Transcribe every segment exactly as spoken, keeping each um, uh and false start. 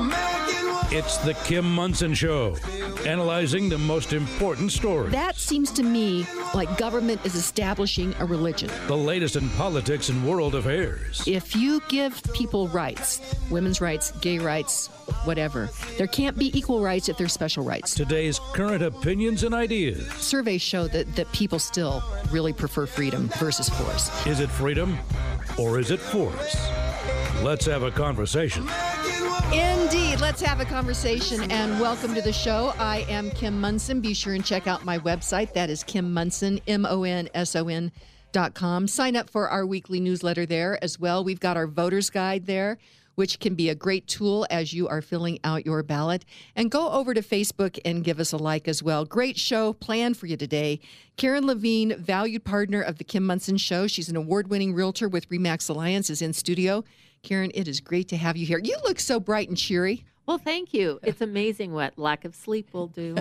It's the Kim Monson Show, analyzing the most important stories. That seems to me like government is establishing a religion. The latest in politics and world affairs. If you give people rights, women's rights, gay rights, whatever, there can't be equal rights if there's special rights. Today's current opinions and ideas. Surveys show that, that people still really prefer freedom versus force. Is it freedom or is it force? Let's have a conversation. Indeed. Let's have a conversation, and welcome to the show. I am Kim Monson. Be sure and check out my website. That is Kim Monson, M O N S O N dot com. Sign up for our weekly newsletter there as well. We've got our voter's guide there, which can be a great tool as you are filling out your ballot. And go over to Facebook and give us a like as well. Great show planned for you today. Karen Levine, valued partner of the Kim Monson Show. She's an award-winning realtor with RE/MAX Alliance, is in studio. Karen, it is great to have you here. You look so bright and cheery. Well, thank you. It's amazing what lack of sleep will do.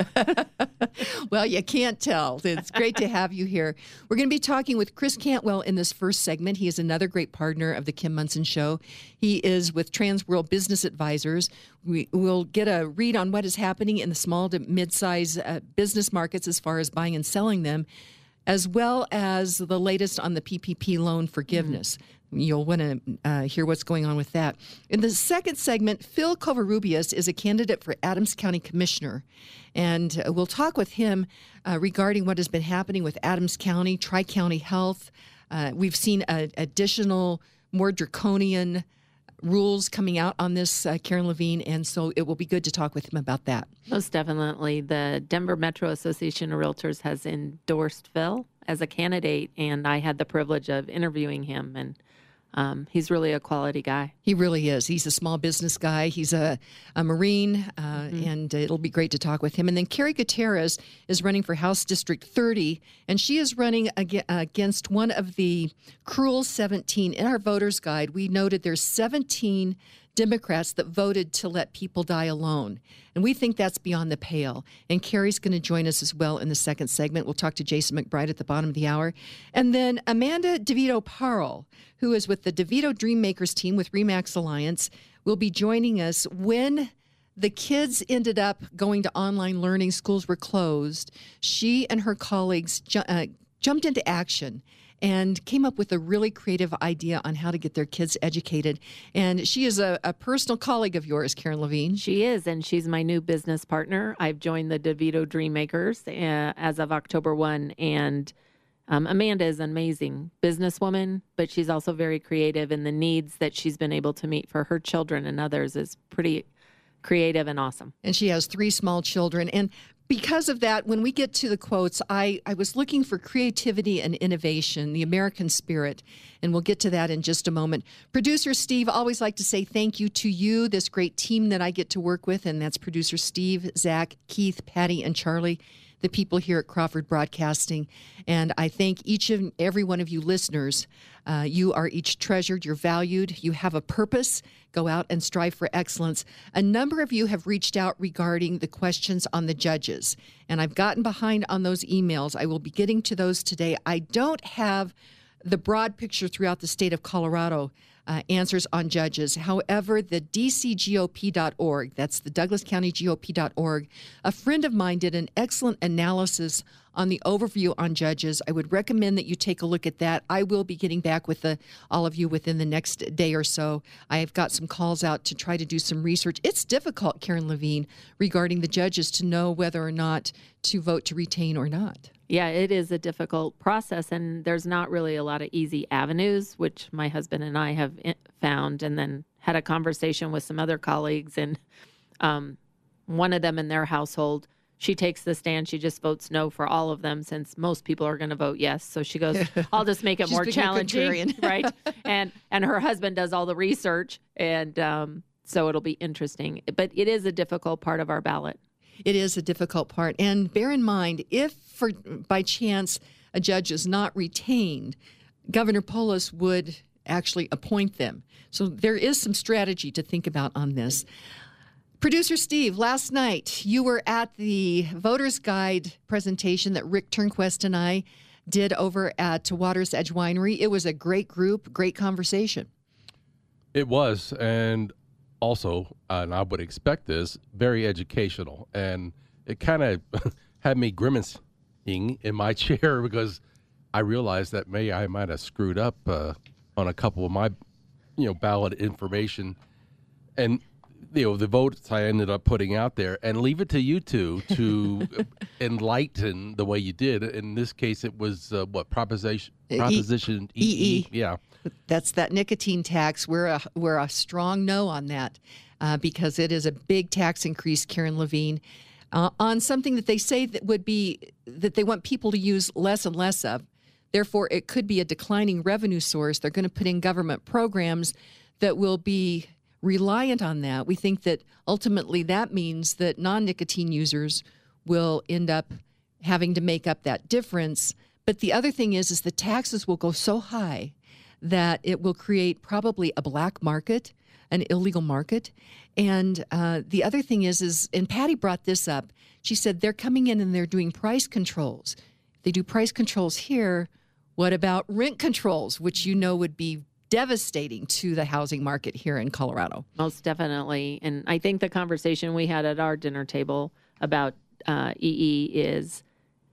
Well, you can't tell. It's great to have you here. We're going to be talking with Chris Cantwell in this first segment. He is another great partner of the Kim Monson Show. He is with Transworld Business Advisors. We will get a read on what is happening in the small to mid-size uh, business markets as far as buying and selling them, as well as the latest on the P P P loan forgiveness. Mm-hmm. You'll want to uh, hear what's going on with that. In the second segment, Phil Covarrubias is a candidate for Adams County Commissioner, and uh, we'll talk with him uh, regarding what has been happening with Adams County, Tri-County Health. Uh, we've seen uh, additional, more draconian rules coming out on this, uh, Karen Levine, and so it will be good to talk with him about that. Most definitely. The Denver Metro Association of Realtors has endorsed Phil as a candidate, and I had the privilege of interviewing him, and Um, he's really a quality guy. He really is. He's a small business guy. He's a, a Marine, uh, mm-hmm. and it'll be great to talk with him. And then Carrie Gutierrez is running for House District thirty, and she is running ag- against one of the Cruel seventeen. In our voter's guide, we noted there's seventeen Democrats that voted to let people die alone. And we think that's beyond the pale. And Carrie's going to join us as well in the second segment. We'll talk to Jason McBride at the bottom of the hour. And then Amanda DeVito Parle, who is with the DeVito Dreammakers team with RE/MAX Alliance, will be joining us when the kids ended up going to online learning. Schools were closed. She and her colleagues ju- uh, jumped into action and came up with a really creative idea on how to get their kids educated. And she is a, a personal colleague of yours, Karen Levine. She is, and she's my new business partner. I've joined the DeVito Dreammakers uh, as of October first, and um, Amanda is an amazing businesswoman, but she's also very creative, and the needs that she's been able to meet for her children and others is pretty creative and awesome. And she has three small children. And because of that, when we get to the quotes, I, I was looking for creativity and innovation, the American spirit, and we'll get to that in just a moment. Producer Steve, always like to say thank you to you, this great team that I get to work with, and that's producer Steve, Zach, Keith, Patty, and Charlie, the people here at Crawford Broadcasting. And I thank each and every one of you listeners. Uh, you are each treasured, you're valued, you have a purpose. Go out and strive for excellence. A number of you have reached out regarding the questions on the judges, and I've gotten behind on those emails. I will be getting to those today. I don't have the broad picture throughout the state of Colorado uh, answers on judges. However, the D C G O P dot org, that's the Douglas County G O P dot org, a friend of mine did an excellent analysis on the overview on judges. I would recommend that you take a look at that. I will be getting back with the, all of you within the next day or so. I have got some calls out to try to do some research. It's difficult, Karen Levine, regarding the judges to know whether or not to vote to retain or not. Yeah, it is a difficult process, and there's not really a lot of easy avenues, which my husband and I have found, and then had a conversation with some other colleagues, and um, one of them in their household, she takes the stand. She just votes no for all of them, since most people are going to vote yes. So she goes, I'll just make it more challenging, right? And and her husband does all the research, and um, so it'll be interesting. But it is a difficult part of our ballot. It is a difficult part. And bear in mind, if for by chance a judge is not retained, Governor Polis would actually appoint them. So there is some strategy to think about on this. Producer Steve, last night you were at the Voter's Guide presentation that Rick Turnquest and I did over at Water's Edge Winery. It was a great group, great conversation. It was, and also, uh, and I would expect this, very educational. And it kind of had me grimacing in my chair because I realized that maybe I might have screwed up uh, on a couple of my, you know, ballot information. And, you know, the votes I ended up putting out there, and leave it to you two to enlighten the way you did. In this case, it was, uh, what, proposition, proposition E E? E E. Yeah. That's that nicotine tax. We're a, we're a strong no on that uh, because it is a big tax increase, Karen Levine, uh, on something that they say that would be, that they want people to use less and less of. Therefore, it could be a declining revenue source. They're going to put in government programs that will be reliant on that. We think that ultimately that means that non-nicotine users will end up having to make up that difference. But the other thing is, is the taxes will go so high that it will create probably a black market, an illegal market. And uh, the other thing is, is, and Patty brought this up, she said they're coming in and they're doing price controls. If they do price controls here, what about rent controls, which you know would be devastating to the housing market here in Colorado? Most definitely. And I think the conversation we had at our dinner table about uh, E E is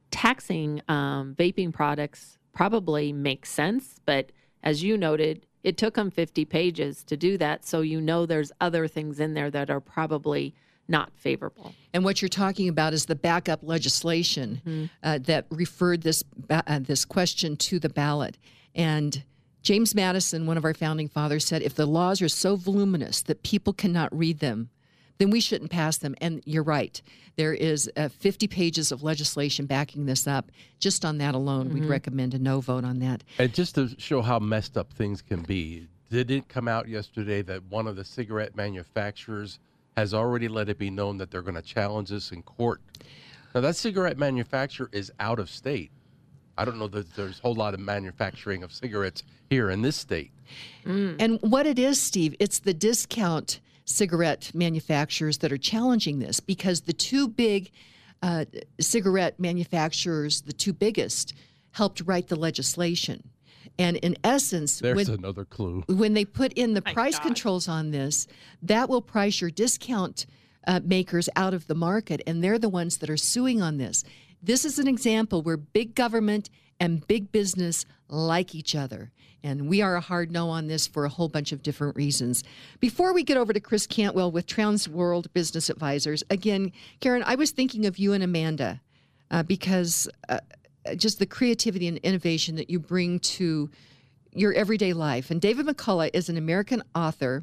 taxing um, vaping products probably makes sense. But as you noted, it took them fifty pages to do that. So you know there's other things in there that are probably not favorable. And what you're talking about is the backup legislation mm-hmm. uh, that referred this ba- uh, this question to the ballot. And James Madison, one of our founding fathers, said, if the laws are so voluminous that people cannot read them, then we shouldn't pass them. And you're right. There is uh, fifty pages of legislation backing this up. Just on that alone, mm-hmm. we'd recommend a no vote on that. And just to show how messed up things can be, did it come out yesterday that one of the cigarette manufacturers has already let it be known that they're going to challenge this in court? Now, that cigarette manufacturer is out of state. I don't know that there's a whole lot of manufacturing of cigarettes here in this state. Mm. And what it is, Steve, it's the discount cigarette manufacturers that are challenging this, because the two big uh, cigarette manufacturers, the two biggest, helped write the legislation. And in essence, there's when, another clue. When they put in the My price God. controls on this, that will price your discount uh, makers out of the market, and they're the ones that are suing on this. This is an example where big government and big business like each other. And we are a hard no on this for a whole bunch of different reasons. Before we get over to Chris Cantwell with Trans World Business Advisors, again, Karen, I was thinking of you and Amanda uh, because uh, just the creativity and innovation that you bring to your everyday life. And David McCullough is an American author.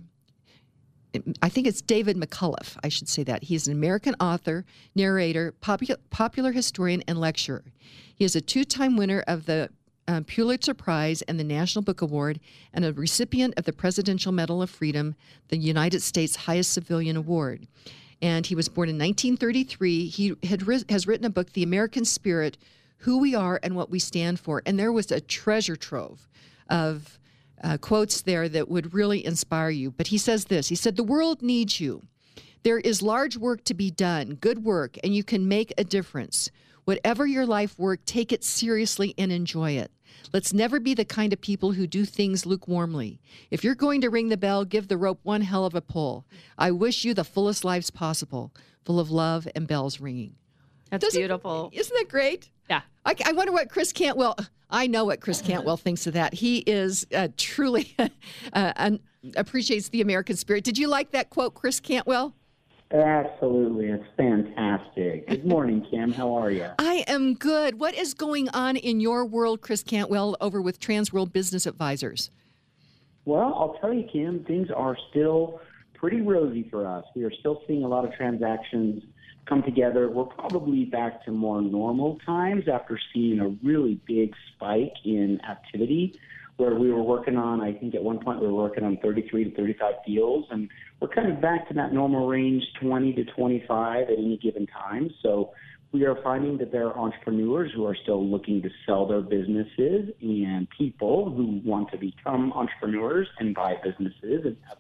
I think it's David McCullough, I should say that. He's an American author, narrator, popu- popular historian, and lecturer. He is a two-time winner of the uh, Pulitzer Prize and the National Book Award, and a recipient of the Presidential Medal of Freedom, the United States' highest civilian award. And he was born in nineteen thirty-three. He had ri- has written a book, The American Spirit, Who We Are and What We Stand For. And there was a treasure trove of Uh, quotes there that would really inspire you. But he says this, he said, the world needs you. There is large work to be done, good work, and you can make a difference. Whatever your life work, take it seriously and enjoy it. Let's never be the kind of people who do things lukewarmly. If you're going to ring the bell, give the rope one hell of a pull. I wish you the fullest lives possible, full of love and bells ringing. That's Doesn't, beautiful. Isn't that great? Yeah. I, I wonder what Chris Cantwell, I know what Chris Cantwell thinks of that. He is uh, truly uh, an, appreciates the American spirit. Did you like that quote, Chris Cantwell? Absolutely. It's fantastic. Good morning, Kim. How are you? I am good. What is going on in your world, Chris Cantwell, over with Trans World Business Advisors? Well, I'll tell you, Kim, things are still pretty rosy for us. We are still seeing a lot of transactions come together. We're probably back to more normal times after seeing a really big spike in activity where we were working on, I think at one point we were working on thirty-three to thirty-five deals, and we're kind of back to that normal range, twenty to twenty-five at any given time. So we are finding that there are entrepreneurs who are still looking to sell their businesses and people who want to become entrepreneurs and buy businesses and have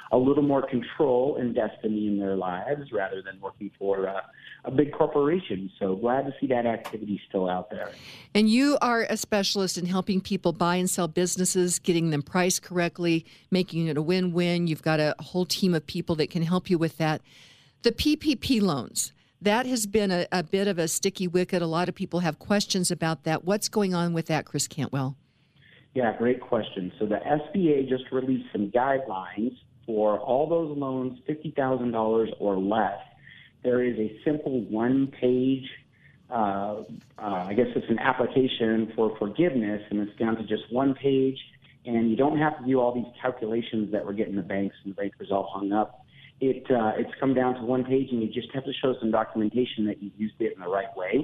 a little more control and destiny in their lives rather than working for uh, a big corporation. So glad to see that activity still out there. And you are a specialist in helping people buy and sell businesses, getting them priced correctly, making it a win-win. You've got a whole team of people that can help you with that. The P P P loans, that has been a, a bit of a sticky wicket. A lot of people have questions about that. What's going on with that, Chris Cantwell? Yeah, great question. So the S B A just released some guidelines for all those loans, fifty thousand dollars or less. There is a simple one-page, uh, uh, I guess it's an application for forgiveness, and it's down to just one page, and you don't have to do all these calculations that we're getting the banks, and the bankers all hung up. It uh, It's come down to one page, and you just have to show some documentation that you used it in the right way.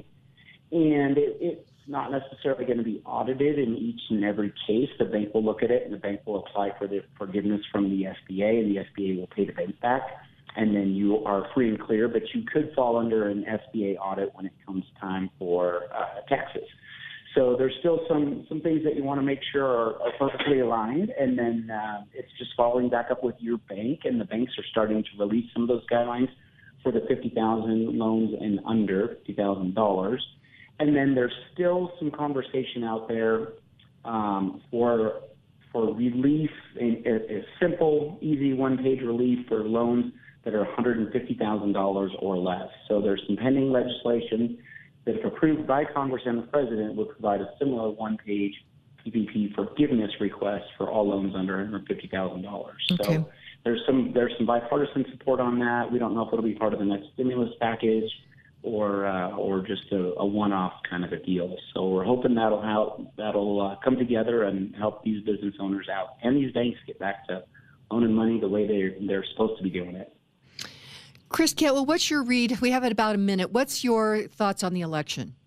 And it, it's not necessarily going to be audited in each and every case. The bank will look at it, and the bank will apply for the forgiveness from the S B A, and the S B A will pay the bank back. And then you are free and clear, but you could fall under an S B A audit when it comes time for uh, taxes. So there's still some, some things that you want to make sure are, are perfectly aligned, and then uh, it's just following back up with your bank, and the banks are starting to release some of those guidelines for the fifty thousand dollars loans and under fifty thousand dollars. And then there's still some conversation out there um, for for relief, a, a simple, easy one-page relief for loans that are one hundred fifty thousand dollars or less. So there's some pending legislation that, if approved by Congress and the President, would provide a similar one-page P P P forgiveness request for all loans under one hundred fifty thousand dollars. Okay. So there's some there's some bipartisan support on that. We don't know if it'll be part of the next stimulus package or uh, or just a, a one-off kind of a deal. So we're hoping that'll help that'll uh, come together and help these business owners out and these banks get back to loaning money the way they they're supposed to be doing it. Chris Cantwell, what's your read? We have it about a minute. What's your thoughts on the election?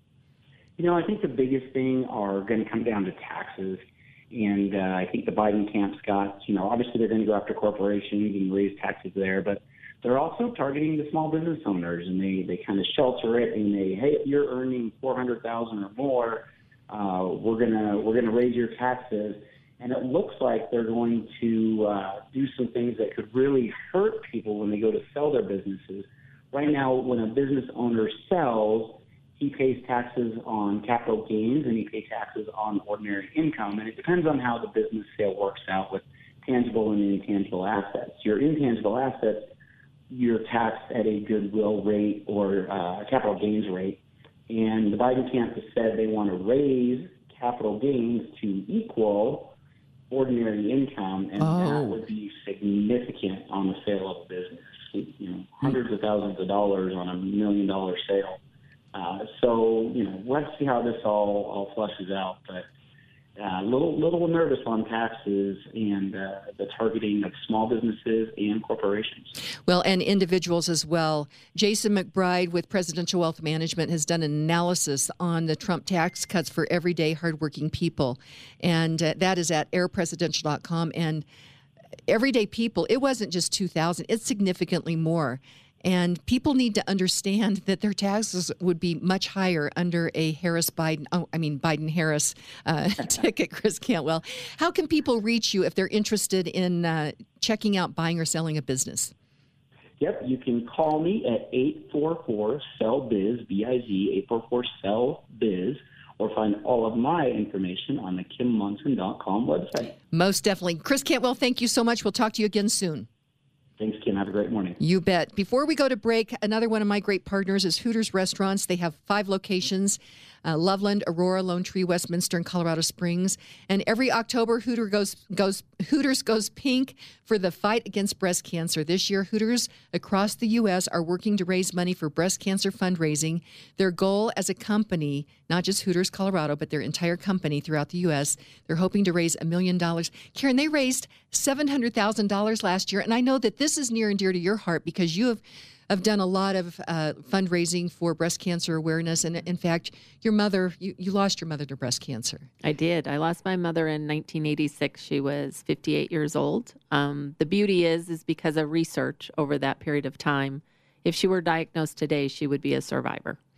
You know, I think the biggest thing are going to come down to taxes. And uh, I think the Biden camp's got, you know, obviously they're going to go after corporations and raise taxes there, but they're also targeting the small business owners, and they, they kind of shelter it, and they, hey, if you're earning four hundred thousand dollars or more, uh, we're gonna we're gonna raise your taxes. And it looks like they're going to uh, do some things that could really hurt people when they go to sell their businesses. Right now, when a business owner sells, he pays taxes on capital gains and he pays taxes on ordinary income. And it depends on how the business sale works out with tangible and intangible assets. Your intangible assets, you're taxed at a goodwill rate or uh, capital gains rate. And the Biden camp has said they want to raise capital gains to equal ordinary income, and oh. that would be significant on the sale of a business. You know, hundreds of thousands of dollars on a million dollar sale. Uh, so, you know, let's see how this all, all flushes out. But a uh, little little nervous on taxes and uh, the targeting of small businesses and corporations. Well, and individuals as well. Jason McBride with Presidential Wealth Management has done an analysis on the Trump tax cuts for everyday hardworking people. And uh, that is at air presidential dot com. And everyday people, it wasn't just two thousand, it's significantly more. And people need to understand that their taxes would be much higher under a Harris-Biden, oh, I mean Biden-Harris uh, ticket, Chris Cantwell. How can people reach you if they're interested in uh, checking out buying or selling a business? Yep, you can call me at eight four four, S E L L B I Z, B I Z, eight four four, S E L B I Z, or find all of my information on the kim monson dot com website. Most definitely. Chris Cantwell, thank you so much. We'll talk to you again soon. Thanks, Kim. Have a great morning. You bet. Before we go to break, another one of my great partners is Hooters Restaurants. They have five locations, uh, Loveland, Aurora, Lone Tree, Westminster, and Colorado Springs. And every October, Hooter goes, goes, Hooters goes pink for the fight against breast cancer. This year, Hooters across the U S are working to raise money for breast cancer fundraising. Their goal as a company, not just Hooters Colorado, but their entire company throughout the U S, they're hoping to raise a million dollars. Karen, they raised seven hundred thousand dollars last year, and I know that this is near and dear to your heart because you have have done a lot of uh, fundraising for breast cancer awareness. And in fact, your mother, you, you lost your mother to breast cancer. I did. I lost my mother in nineteen eighty-six. She was fifty-eight years old. Um, the beauty is, is because of research over that period of time, if she were diagnosed today, she would be a survivor.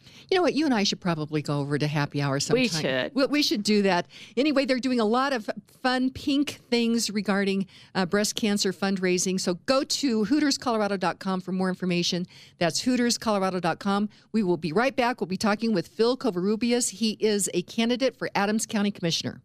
You know what? You and I should probably go over to happy hour sometime. We should. We, we should do that. Anyway, they're doing a lot of fun pink things regarding uh, breast cancer fundraising. So go to hooters colorado dot com for more information. That's hooters colorado dot com. We will be right back. We'll be talking with Phil Covarrubias. He is a candidate for Adams County Commissioner.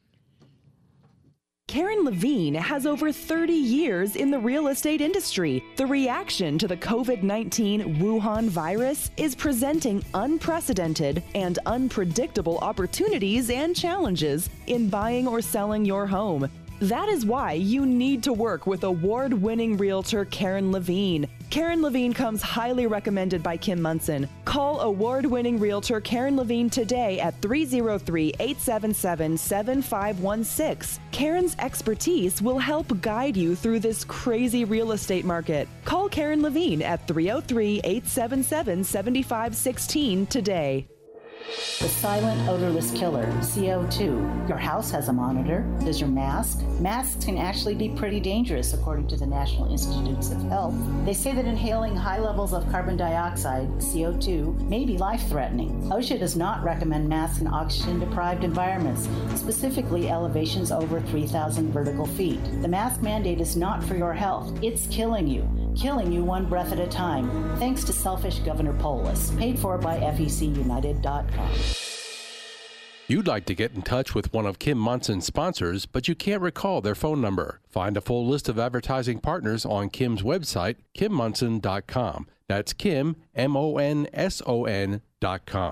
Karen Levine has over thirty years in the real estate industry. The reaction to the COVID nineteen Wuhan virus is presenting unprecedented and unpredictable opportunities and challenges in buying or selling your home. That is why you need to work with award-winning realtor Karen Levine. Karen Levine comes highly recommended by Kim Munson. Call award-winning realtor Karen Levine today at three oh three, eight seven seven, seven five one six. Karen's expertise will help guide you through this crazy real estate market. Call Karen Levine at three oh three, eight seven seven, seven five one six today. The silent odorless killer, C O two. Your house has a monitor. Does your mask? Masks can actually be pretty dangerous, according to the National Institutes of Health. They say that inhaling high levels of carbon dioxide, C O two, may be life-threatening. OSHA does not recommend masks in oxygen-deprived environments, specifically elevations over three thousand vertical feet. The mask mandate is not for your health. It's killing you. Killing you one breath at a time, thanks to selfish Governor Polis. Paid for by F E C United dot com. You'd like to get in touch with one of Kim Munson's sponsors, but you can't recall their phone number. Find a full list of advertising partners on Kim's website, kim munson dot com. That's Kim, M O N S O N dot com.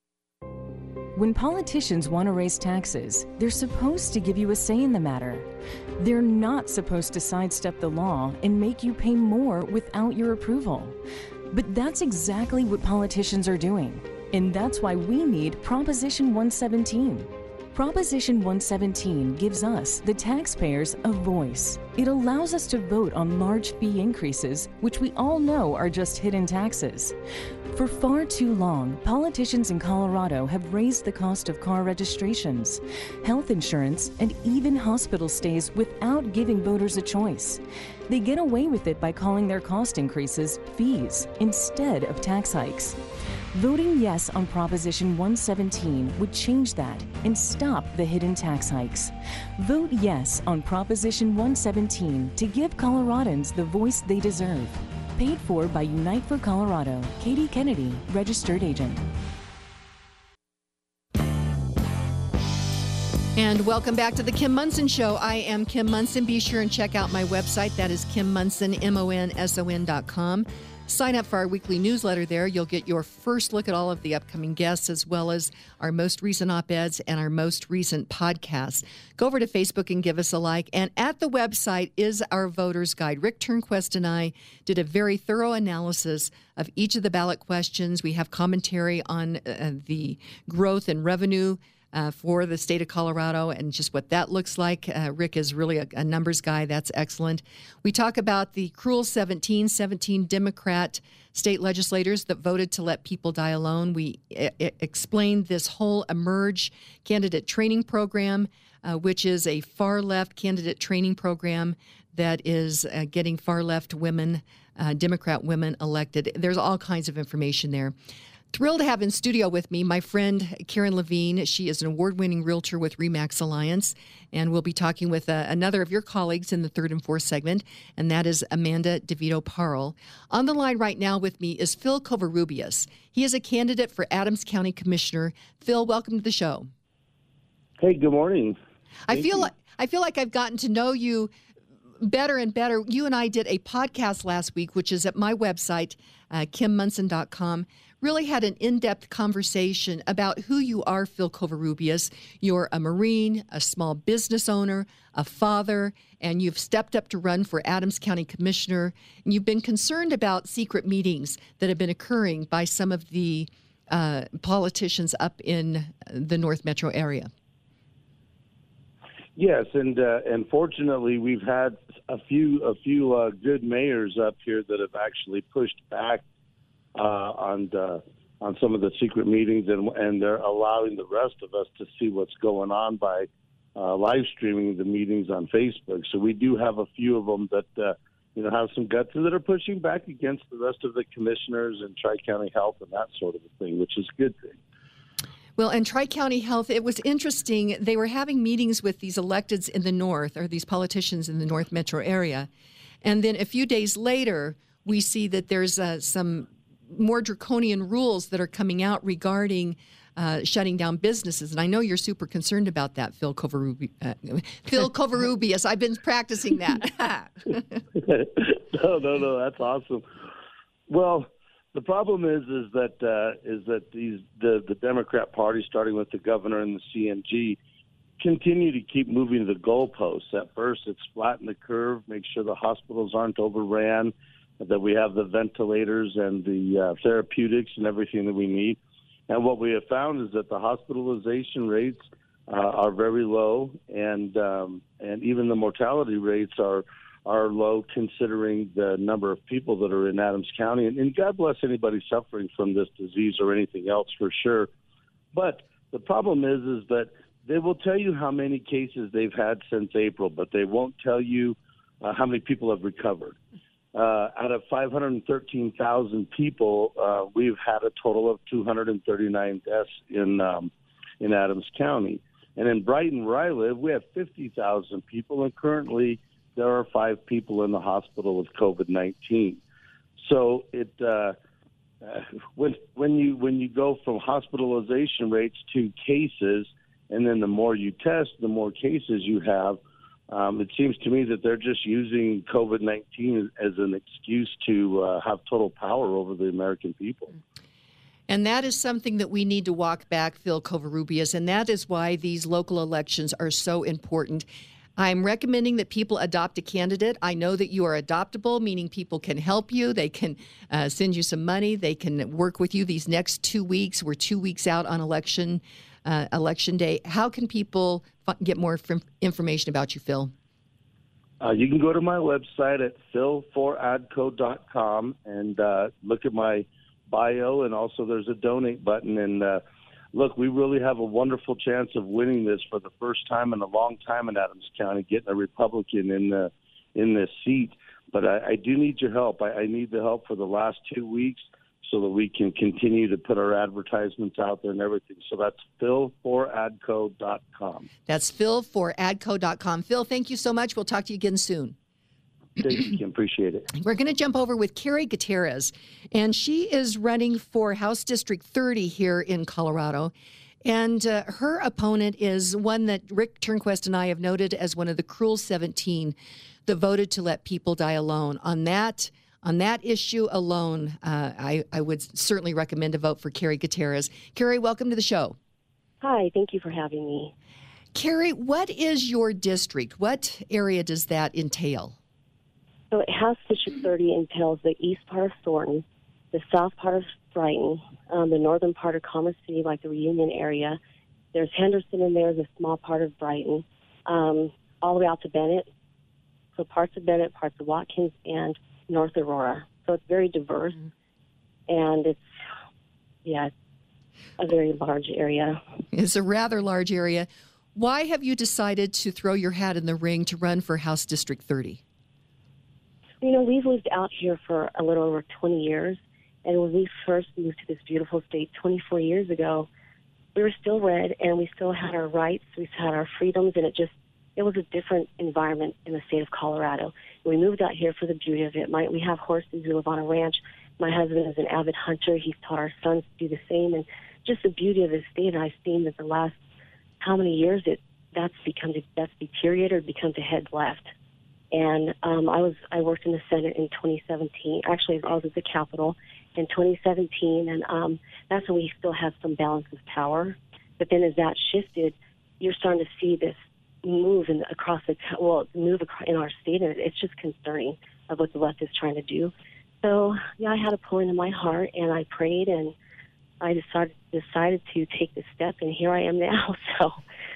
When politicians want to raise taxes, they're supposed to give you a say in the matter. They're not supposed to sidestep the law and make you pay more without your approval. But that's exactly what politicians are doing. And that's why we need Proposition one seventeen. Proposition one seventeen gives us, the taxpayers, a voice. It allows us to vote on large fee increases, which we all know are just hidden taxes. For far too long, politicians in Colorado have raised the cost of car registrations, health insurance, and even hospital stays without giving voters a choice. They get away with it by calling their cost increases fees instead of tax hikes. Voting yes on Proposition one seventeen would change that and stop the hidden tax hikes. Vote yes on Proposition one seventeen to give Coloradans the voice they deserve. Paid for by Unite for Colorado. Katie Kennedy, registered agent. And welcome back to the Kim Munson Show. I am Kim Munson. Be sure and check out my website. That is Kim Munson, M O N S O N dot com. Sign up for our weekly newsletter there. You'll get your first look at all of the upcoming guests, as well as our most recent op-eds and our most recent podcasts. Go over to Facebook and give us a like. And at the website is our voter's guide. Rick Turnquest and I did a very thorough analysis of each of the ballot questions. We have commentary on uh, the growth and revenue Uh, for the state of Colorado and just what that looks like. Uh, Rick is really a, a numbers guy. That's excellent. We talk about the cruel seventeen, seventeen Democrat state legislators that voted to let people die alone. We I- I explained this whole Emerge candidate training program, uh, which is a far-left candidate training program that is uh, getting far-left women, uh, Democrat women elected. There's all kinds of information there. Thrilled to have in studio with me my friend Karen Levine. She is an award-winning realtor with RE/MAX Alliance, and we'll be talking with uh, another of your colleagues in the third and fourth segment, and that is Amanda DeVito Parle. On the line right now with me is Phil Covarrubias. He is a candidate for Adams County Commissioner. Phil, welcome to the show. Hey, good morning. I Thank feel you. like I feel like I've gotten to know you better and better. You and I did a podcast last week, which is at my website, uh, kim munson dot com. Really had an in-depth conversation about who you are, Phil Covarrubias. You're a Marine, a small business owner, a father, and you've stepped up to run for Adams County Commissioner. And you've been concerned about secret meetings that have been occurring by some of the uh, politicians up in the North Metro area. Yes, and uh, and fortunately, we've had a few a few uh, good mayors up here that have actually pushed back uh, on the, on some of the secret meetings, and and they're allowing the rest of us to see what's going on by uh, live streaming the meetings on Facebook. So we do have a few of them that uh, you know, have some guts that are pushing back against the rest of the commissioners and Tri-County Health and that sort of a thing, which is a good thing. Well, and Tri-County Health, it was interesting. They were having meetings with these electeds in the north, or these politicians in the North Metro area. And then a few days later, we see that there's uh, some more draconian rules that are coming out regarding uh, shutting down businesses. And I know you're super concerned about that, Phil Covarrubias. Uh, Phil Covarrubias. I've been practicing that. no, no, no, that's awesome. Well, the problem is, is that uh, is that these the, the Democrat Party, starting with the governor and the C N G, continue to keep moving the goalposts. At first, it's flatten the curve, make sure the hospitals aren't overran, that we have the ventilators and the uh, therapeutics and everything that we need. And what we have found is that the hospitalization rates uh, are very low, and um, and even the mortality rates are. are low considering the number of people that are in Adams County. And, and God bless anybody suffering from this disease or anything else for sure. But the problem is, is that they will tell you how many cases they've had since April, but they won't tell you uh, how many people have recovered. Uh, out of five hundred thirteen thousand people, uh, we've had a total of two hundred thirty-nine deaths in um, in Adams County. And in Brighton, where I live, we have fifty thousand people, and currently there are five people in the hospital with COVID nineteen. So it uh, uh, when when you when you go from hospitalization rates to cases, and then the more you test, the more cases you have. Um, it seems to me that they're just using COVID nineteen as an excuse to uh, have total power over the American people. And that is something that we need to walk back, Phil Covarrubias, and that is why these local elections are so important. I'm recommending that people adopt a candidate. I know that you are adoptable, meaning people can help you. They can uh, send you some money. They can work with you these next two weeks. We're two weeks out on election uh, election day. How can people f- get more f- information about you, Phil? Uh, you can go to my website at phil for adco dot com and uh, look at my bio, and also there's a donate button. And uh, look, we really have a wonderful chance of winning this for the first time in a long time in Adams County, getting a Republican in the in this seat. But I, I do need your help. I, I need the help for the last two weeks so that we can continue to put our advertisements out there and everything. So that's phil for adco dot com. That's phil for adco dot com. Phil, thank you so much. We'll talk to you again soon. Thank you, Kim. Appreciate it. We're going to jump over with Carrie Gutierrez, and she is running for House District thirty here in Colorado. And uh, her opponent is one that Rick Turnquest and I have noted as one of the cruel seventeen that voted to let people die alone. On that on that issue alone, uh, I, I would certainly recommend a vote for Carrie Gutierrez. Carrie, welcome to the show. Hi, thank you for having me. Carrie, what is your district? What area does that entail? So House District thirty entails the east part of Thornton, the south part of Brighton, um, the northern part of Commerce City, like the Reunion area. There's Henderson in there, the small part of Brighton, um, all the way out to Bennett. So parts of Bennett, parts of Watkins, and North Aurora. So it's very diverse, mm-hmm. and it's, yeah, it's a very large area. It's a rather large area. Why have you decided to throw your hat in the ring to run for House District thirty? You know, we've lived out here for a little over twenty years, and when we first moved to this beautiful state twenty-four years ago, we were still red, and we still had our rights, we still had our freedoms, and it just, it was a different environment in the state of Colorado. We moved out here for the beauty of it. My, we have horses, we live on a ranch. My husband is an avid hunter. He's taught our sons to do the same, and just the beauty of the state. And I've seen that the last how many years it that's become that's deteriorated or become to head left. And um, I was I worked in the Senate in twenty seventeen. Actually, I was at the Capitol in twenty seventeen, and um, that's when we still had some balance of power. But then as that shifted, you're starting to see this move in, across the well move in our state, and it's just concerning of what the left is trying to do. So yeah, I had a pull into my heart, and I prayed, and I decided decided to take the step, and here I am now. So.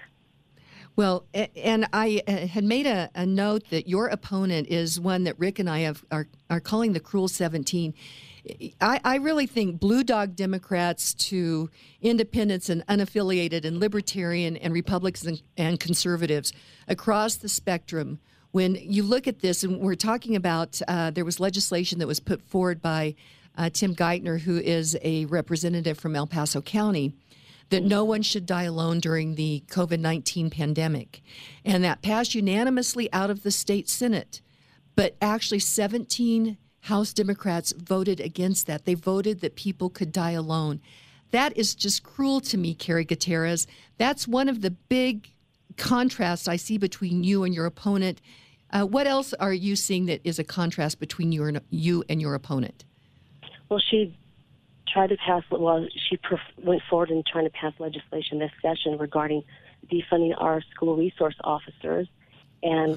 Well, and I had made a, a note that your opponent is one that Rick and I have are, are calling the Cruel seventeen. I, I really think blue dog Democrats to independents and unaffiliated and libertarian and Republicans and, and conservatives across the spectrum, when you look at this, and we're talking about, uh, there was legislation that was put forward by uh, Tim Geithner, who is a representative from El Paso County, that no one should die alone during the COVID nineteen pandemic. And that passed unanimously out of the state Senate. But actually seventeen House Democrats voted against that. They voted that people could die alone. That is just cruel to me, Carrie Gutierrez. That's one of the big contrasts I see between you and your opponent. Uh, what else are you seeing that is a contrast between you and, you and your opponent? Well, she tried to pass, well, she perf- went forward in trying to pass legislation this session regarding defunding our school resource officers. And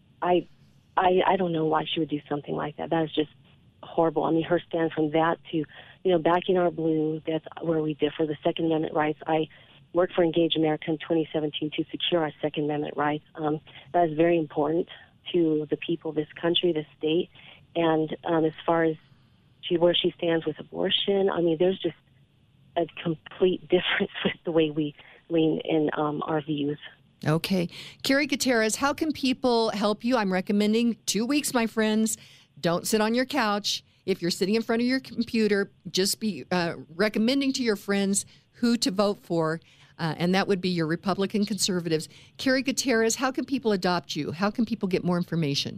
I I, I don't know why she would do something like that. That is just horrible. I mean, her stand from that to, you know, backing our blue, that's where we differ. The Second Amendment rights, I worked for Engage America in twenty seventeen to secure our Second Amendment rights. Um, that is very important to the people of this country, this state. And um, as far as she, where she stands with abortion, I mean, there's just a complete difference with the way we lean in um, our views. Okay. Carrie Gutierrez, how can people help you? I'm recommending two weeks, my friends. Don't sit on your couch. If you're sitting in front of your computer, just be uh, recommending to your friends who to vote for, uh, and that would be your Republican conservatives. Carrie Gutierrez, how can people adopt you? How can people get more information?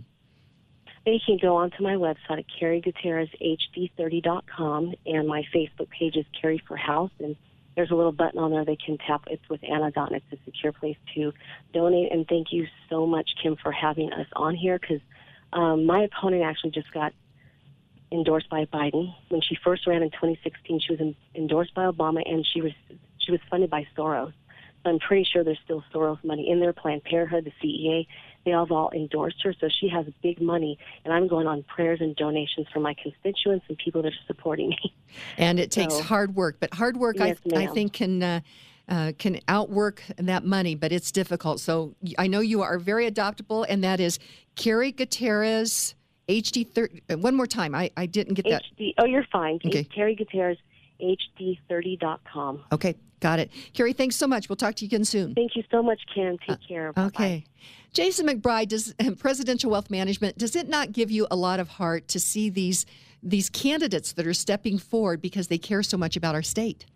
They can go onto my website at carrie gutierrez h d thirty dot com, and my Facebook page is Carrie for House, and there's a little button on there they can tap. It's with Anna Dot, and it's a secure place to donate. And thank you so much, Kim, for having us on here, because um, my opponent actually just got endorsed by Biden. When she first ran in twenty sixteen, she was in, endorsed by Obama, and she was she was funded by Soros. So I'm pretty sure there's still Soros money in there. Planned Parenthood, the C E A, they all have all endorsed her, so she has big money. And I'm going on prayers and donations from my constituents and people that are supporting me. And it takes so, hard work, but hard work, yes, I, I think, can uh, uh, can outwork that money, but it's difficult. So I know you are very adoptable, and that is Carrie Gutierrez, H D thirty. One more time, I, I didn't get that. H D, oh, you're fine. Okay. Carrie Gutierrez, H D thirty dot com. Okay, got it. Carrie, thanks so much. We'll talk to you again soon. Thank you so much, Kim. Take uh, care. Bye-bye. Okay. Jason McBride, does Presidential Wealth Management, does it not give you a lot of heart to see these these candidates that are stepping forward because they care so much about our state?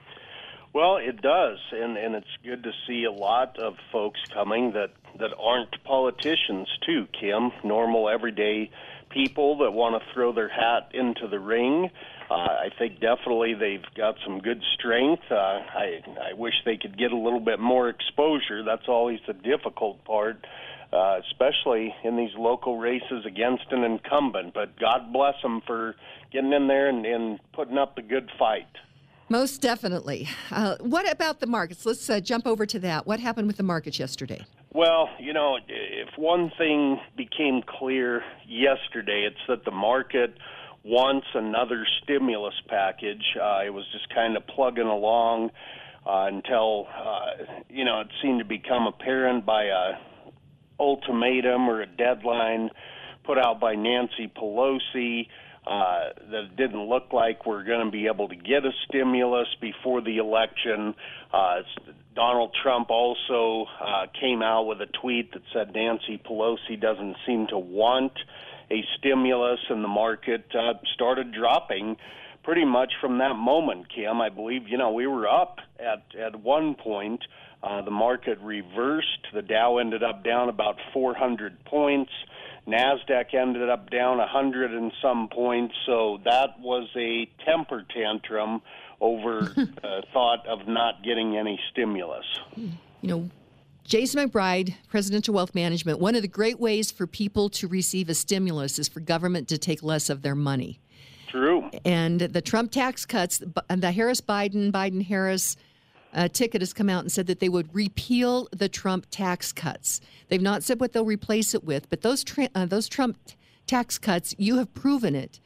Well, it does, and, and it's good to see a lot of folks coming that, that aren't politicians, too, Kim. Normal, everyday people that want to throw their hat into the ring. Uh, I think definitely they've got some good strength. Uh, I, I wish they could get a little bit more exposure. That's always the difficult part, uh, especially in these local races against an incumbent. But God bless them for getting in there and, and putting up the good fight. Most definitely. Uh, what about the markets? Let's uh, jump over to that. What happened with the markets yesterday? Well, you know, if one thing became clear yesterday, it's that the market wants another stimulus package. Uh, it was just kind of plugging along uh, until, uh, you know, it seemed to become apparent by a ultimatum or a deadline put out by Nancy Pelosi uh, that it didn't look like we're going to be able to get a stimulus before the election. Uh, Donald Trump also uh, came out with a tweet that said Nancy Pelosi doesn't seem to want a stimulus, and the market uh, started dropping pretty much from that moment, Kim. I believe, you know, we were up at, at one point. Uh, the market reversed. The Dow ended up down about four hundred points. NASDAQ ended up down one hundred and some points. So that was a temper tantrum over uh, thought of not getting any stimulus. You know, Jason McBride, Presidential Wealth Management, one of the great ways for people to receive a stimulus is for government to take less of their money. True. And the Trump tax cuts, the Harris-Biden, Biden-Harris uh, ticket has come out and said that they would repeal the Trump tax cuts. They've not said what they'll replace it with, but those tra- uh, those Trump t- tax cuts, you have proven it,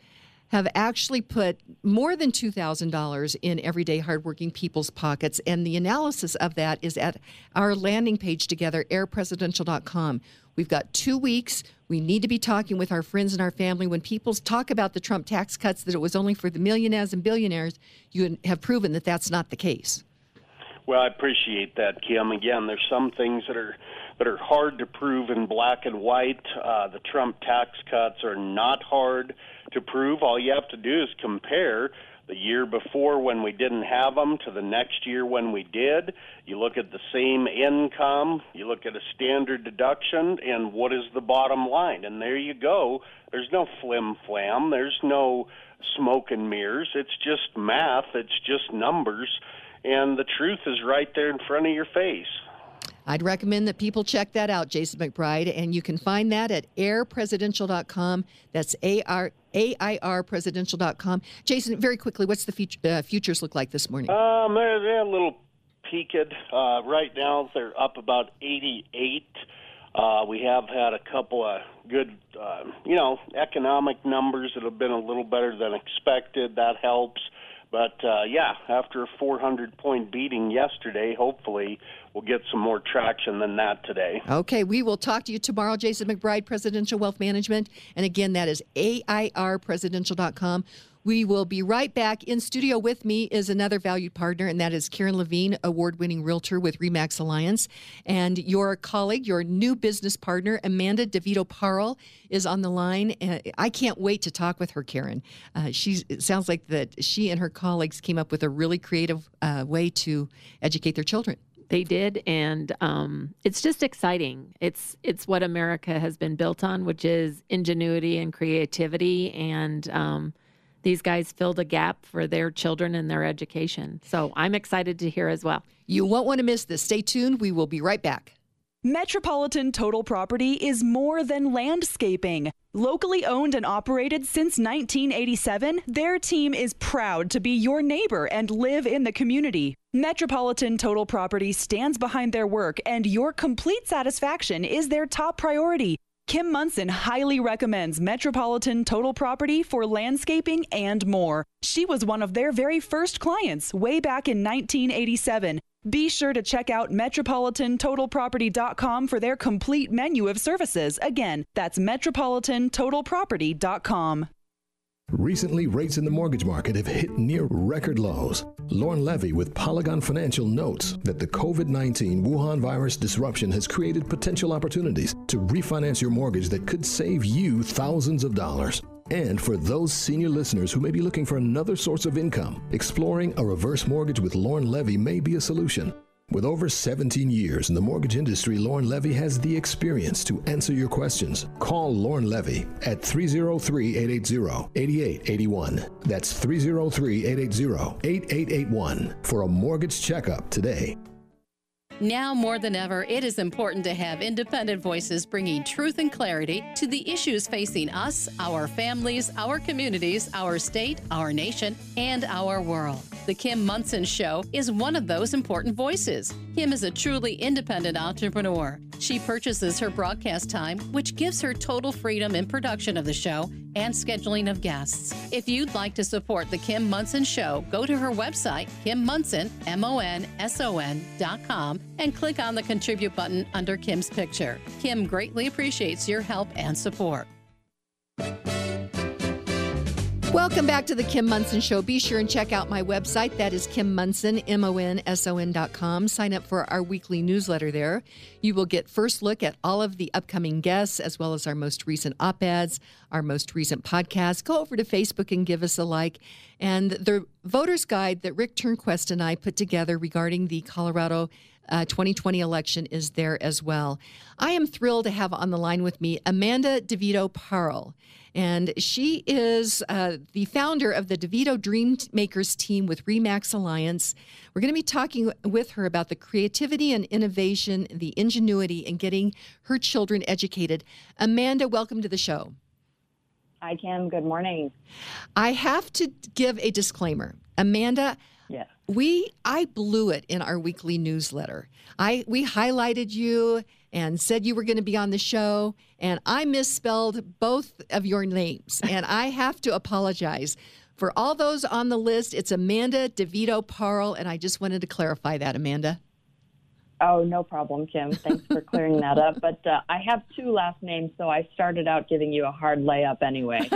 have actually put more than two thousand dollars in everyday hardworking people's pockets. And the analysis of that is at our landing page together, air presidential dot com. We've got two weeks. We need to be talking with our friends and our family. When people talk about the Trump tax cuts, that it was only for the millionaires and billionaires, you have proven that that's not the case. Well, I appreciate that, Kim. Again, there's some things that are that are hard to prove in black and white. Uh, the Trump tax cuts are not hard to prove. All you have to do is compare the year before when we didn't have them to the next year when we did. You look at the same income, you look at a standard deduction, and what is the bottom line? And there you go. There's no flim-flam. There's no smoke and mirrors. It's just math. It's just numbers. And the truth is right there in front of your face. I'd recommend that people check that out, Jason McBride, and you can find that at air presidential dot com. That's A R A I R presidential dot com. Jason, very quickly, what's the future, uh, futures look like this morning? Um, they're, they're a little peaked. Uh, right now, they're up about eighty-eight. Uh, we have had a couple of good, uh, you know, economic numbers that have been a little better than expected. That helps. But, uh, yeah, after a four hundred point beating yesterday, hopefully we'll get some more traction than that today. Okay, we will talk to you tomorrow. Jason McBride, Presidential Wealth Management. And again, that is A I R presidential dot com. We will be right back. In studio with me is another valued partner, and that is Karen Levine, award-winning realtor with RE/MAX Alliance. And your colleague, your new business partner, Amanda DeVito Parle, is on the line. Uh, I can't wait to talk with her, Karen. Uh, she's, it sounds like that she and her colleagues came up with a really creative uh, way to educate their children. They did, and um, it's just exciting. It's it's what America has been built on, which is ingenuity and creativity, and um, these guys filled a gap for their children and their education. So I'm excited to hear as well. You won't want to miss this. Stay tuned. We will be right back. Metropolitan Total Property is more than landscaping. Locally owned and operated since nineteen eighty-seven, their team is proud to be your neighbor and live in the community. Metropolitan Total Property stands behind their work, and your complete satisfaction is their top priority. Kim Munson highly recommends Metropolitan Total Property for landscaping and more. She was one of their very first clients way back in nineteen eighty-seven. Be sure to check out metropolitan total property dot com for their complete menu of services. Again, that's metropolitan total property dot com. Recently, rates in the mortgage market have hit near record lows. Lauren Levy with Polygon Financial notes that the COVID nineteen Wuhan virus disruption has created potential opportunities to refinance your mortgage that could save you thousands of dollars. And for those senior listeners who may be looking for another source of income, exploring a reverse mortgage with Lauren Levy may be a solution. With over seventeen years in the mortgage industry, Lauren Levy has the experience to answer your questions. Call Lauren Levy at three oh three, eight eight zero, eight eight eight one. That's three oh three, eight eight zero, eight eight eight one for a mortgage checkup today. Now more than ever, it is important to have independent voices bringing truth and clarity to the issues facing us, our families, our communities, our state, our nation, and our world. The Kim Munson Show is one of those important voices. Kim is a truly independent entrepreneur. She purchases her broadcast time, which gives her total freedom in production of the show and scheduling of guests. If you'd like to support The Kim Munson Show, go to her website, Kim Munson, M O N S O N dot com, and click on the Contribute button under Kim's picture. Kim greatly appreciates your help and support. Welcome back to the Kim Munson Show. Be sure and check out my website. That is Kim Munson, M O N S O N dot com. Sign up for our weekly newsletter there. You will get first look at all of the upcoming guests, as well as our most recent op-eds, our most recent podcasts. Go over to Facebook and give us a like. And the voter's guide that Rick Turnquest and I put together regarding the Colorado Uh, twenty twenty election is there as well. I am thrilled to have on the line with me Amanda DeVito Parle, and she is uh, the founder of the DeVito Dream Makers team with RE/MAX Alliance. We're going to be talking with her about the creativity and innovation, the ingenuity in getting her children educated. Amanda, welcome to the show. Hi, Kim. Good morning. I have to give a disclaimer. Amanda, yes. We, I blew it in our weekly newsletter. I, we highlighted you and said you were going to be on the show, and I misspelled both of your names, and I have to apologize. For all those on the list, it's Amanda DeVito Parle, and I just wanted to clarify that, Amanda. Oh, no problem, Kim. Thanks for clearing that up. But uh, I have two last names, so I started out giving you a hard layup anyway.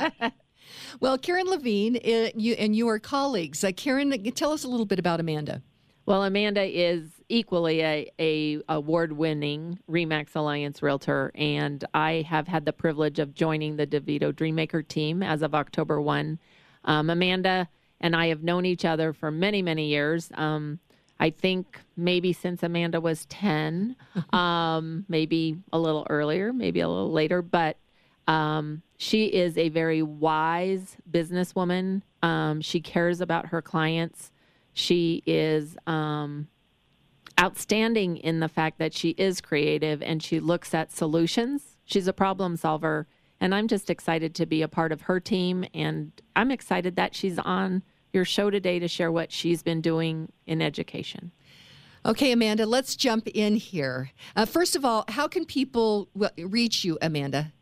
Well, Karen Levine, uh, you and you are colleagues. Uh, Karen, tell us a little bit about Amanda. Well, Amanda is equally a, a award-winning RE/MAX Alliance realtor, and I have had the privilege of joining the DeVito Dreammaker team as of October first. Um, Amanda and I have known each other for many, many years. Um, I think maybe since Amanda was ten, um, maybe a little earlier, maybe a little later, but um, she is a very wise businesswoman. Um, she cares about her clients. She is um, outstanding in the fact that she is creative and she looks at solutions. She's a problem solver, and I'm just excited to be a part of her team, and I'm excited that she's on your show today to share what she's been doing in education. Okay, Amanda, let's jump in here. Uh, first of all, how can people w- reach you, Amanda?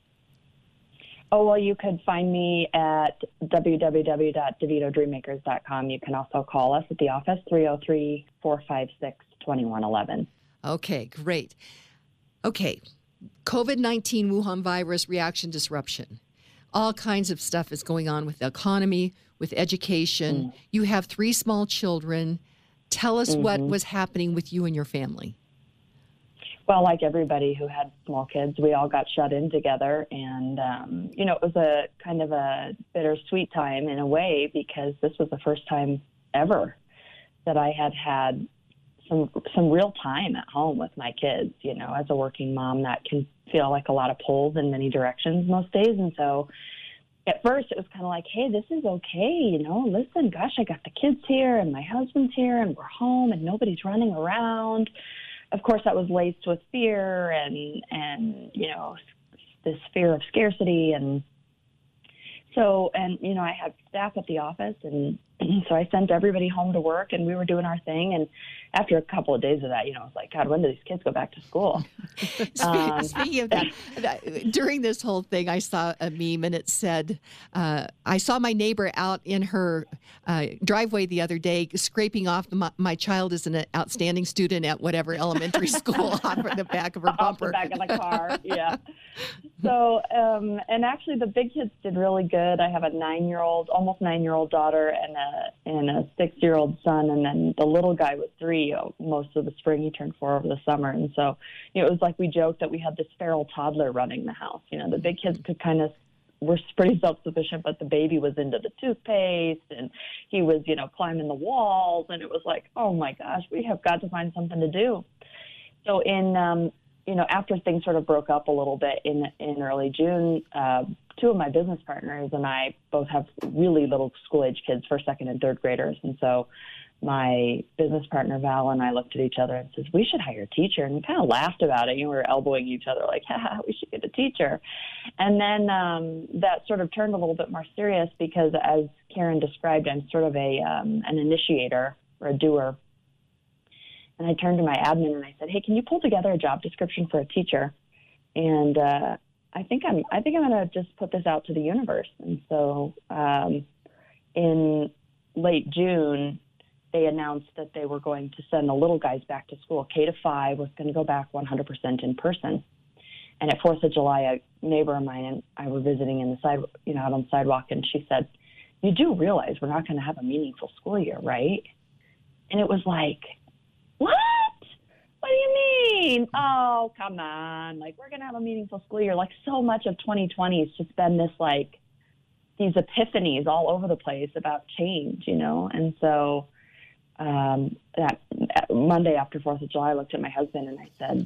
Oh, well, you could find me at w w w dot devito dreammakers dot com. You can also call us at the office, three oh three, four five six, two one one one. Okay, great. Okay, COVID nineteen Wuhan virus reaction disruption. All kinds of stuff is going on with the economy, with education. Mm. You have three small children. Tell us mm-hmm. what was happening with you and your family. Well, like everybody who had small kids, we all got shut in together. And, um, you know, it was a kind of a bittersweet time in a way, because this was the first time ever that I had had some some real time at home with my kids. You know, as a working mom, that can feel like a lot of pulls in many directions most days. And so at first it was kind of like, hey, this is okay. You know, listen, gosh, I got the kids here and my husband's here and we're home and nobody's running around. Of course, that was laced with fear and, and, you know, this fear of scarcity. And so, and, you know, I had staff at the office, and so I sent everybody home to work, and we were doing our thing. And after a couple of days of that, you know, I was like, God, when do these kids go back to school? um, Speaking of that, during this whole thing, I saw a meme, and it said, uh, I saw my neighbor out in her uh, driveway the other day scraping off my, my child is an outstanding student at whatever elementary school off the back of her bumper. Off the back of the car, yeah. So, um, and actually the big kids did really good. I have a nine-year-old, almost nine-year-old daughter and a and a six-year-old son, and then the little guy was three most of the spring. He turned four over the summer. And so, you know, it was like we joked that we had this feral toddler running the house. You know, the big kids could kind of were pretty self-sufficient, but the baby was into the toothpaste, and he was, you know, climbing the walls, and it was like, oh my gosh, we have got to find something to do. So in, um, you know, after things sort of broke up a little bit in in early June, uh, two of my business partners and I both have really little school-age kids, first, second, and third graders. And so my business partner, Val, and I looked at each other and says, we should hire a teacher. And we kind of laughed about it. You know, we were elbowing each other like, ha, we should get a teacher. And then um, that sort of turned a little bit more serious because, as Karen described, I'm sort of a um, an initiator or a doer. And I turned to my admin and I said, hey, can you pull together a job description for a teacher? And uh, I think I'm I think I'm going to just put this out to the universe. And so um, in late June, they announced that they were going to send the little guys back to school. K to five was going to go back one hundred percent in person. And at fourth of July, a neighbor of mine and I were visiting in the side, you know, out on the sidewalk, and she said, you do realize we're not going to have a meaningful school year, right? And it was like, what? What do you mean? Oh, come on. Like, we're going to have a meaningful school year. Like, so much of twenty twenty has just been this, like, these epiphanies all over the place about change, you know? And so um, that Monday after fourth of July, I looked at my husband and I said,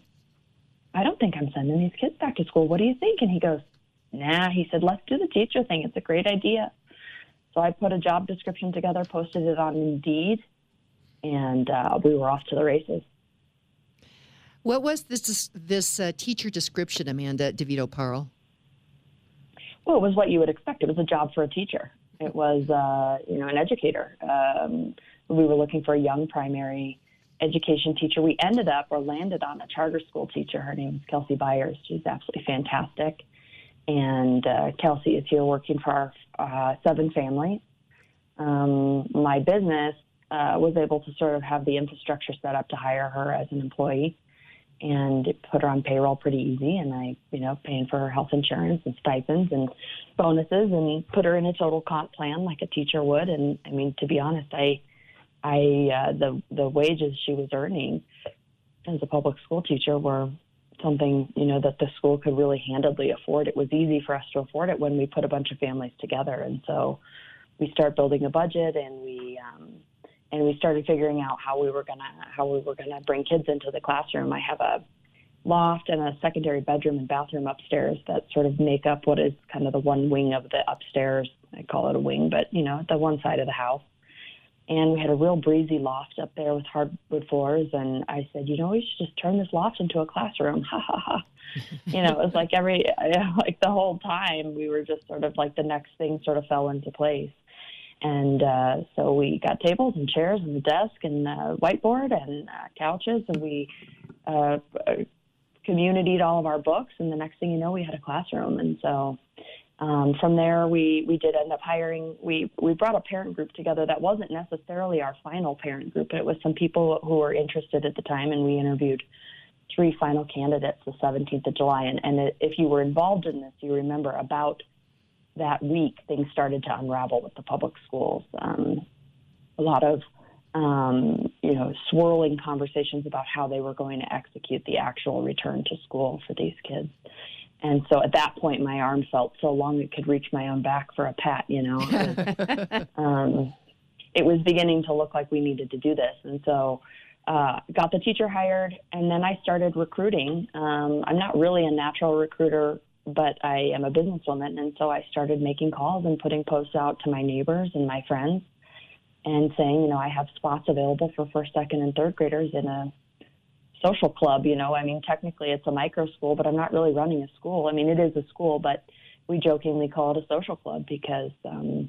I don't think I'm sending these kids back to school. What do you think? And he goes, nah. He said, let's do the teacher thing. It's a great idea. So I put a job description together, posted it on Indeed, and uh, we were off to the races. What was this this uh, teacher description, Amanda DeVito Parle? Well, it was what you would expect. It was a job for a teacher. It was, uh, you know, an educator. Um, we were looking for a young primary education teacher. We ended up or landed on a charter school teacher. Her name is Kelsey Byers. She's absolutely fantastic. And uh, Kelsey is here working for our uh, seven families. Um, my business uh, was able to sort of have the infrastructure set up to hire her as an employee and put her on payroll pretty easy. And I, you know, paying for her health insurance and stipends and bonuses and put her in a total comp plan like a teacher would. And I mean, to be honest, I, I, uh, the, the wages she was earning as a public school teacher were something, you know, that the school could really handedly afford. It was easy for us to afford it when we put a bunch of families together. And so we started building a budget, and we, um, and we started figuring out how we were gonna how we were gonna bring kids into the classroom. I have a loft and a secondary bedroom and bathroom upstairs that sort of make up what is kind of the one wing of the upstairs. I call it a wing, but you know, the one side of the house. And we had a real breezy loft up there with hardwood floors. And I said, you know, we should just turn this loft into a classroom. Ha ha ha. You know, it was like every like the whole time we were just sort of like the next thing sort of fell into place. And uh, so we got tables and chairs and a desk and a whiteboard and uh, couches, and we uh, communityed all of our books. And the next thing you know, we had a classroom. And so um, from there, we, we did end up hiring. We, we brought a parent group together that wasn't necessarily our final parent group, but it was some people who were interested at the time, and we interviewed three final candidates the seventeenth of July. And, and if you were involved in this, you remember about that week, things started to unravel with the public schools. Um, a lot of, um, you know, swirling conversations about how they were going to execute the actual return to school for these kids. And so at that point, my arm felt so long it could reach my own back for a pat, you know. um, it was beginning to look like we needed to do this. And so uh, got the teacher hired, and then I started recruiting. Um, I'm not really a natural recruiter, but I am a businesswoman, and so I started making calls and putting posts out to my neighbors and my friends and saying, you know, I have spots available for first, second, and third graders in a social club. You know, I mean, technically it's a micro school, but I'm not really running a school. I mean, it is a school, but we jokingly call it a social club because, um,